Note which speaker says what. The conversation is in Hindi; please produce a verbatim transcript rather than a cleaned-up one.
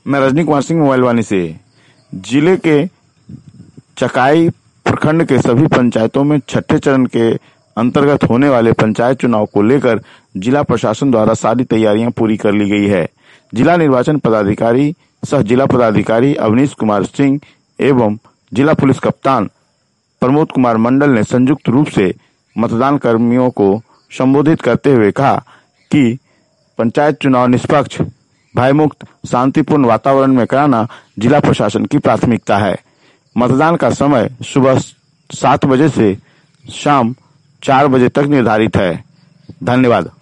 Speaker 1: मैं रजनी कुमार सिंह मोबाइल वाणी से। जिले के चकाई प्रखंड के सभी पंचायतों में छठे चरण के अंतर्गत होने वाले पंचायत चुनाव को लेकर जिला प्रशासन द्वारा सारी तैयारियां पूरी कर ली गई है। जिला निर्वाचन पदाधिकारी सह जिला पदाधिकारी अवनीश कुमार सिंह एवं जिला पुलिस कप्तान प्रमोद कुमार मंडल ने संयुक्त रूप से मतदान कर्मियों को संबोधित करते हुए कहा कि पंचायत चुनाव निष्पक्ष, भयमुक्त, शांतिपूर्ण वातावरण में कराना जिला प्रशासन की प्राथमिकता है। मतदान का समय सुबह सात बजे से शाम चार बजे तक निर्धारित है। धन्यवाद।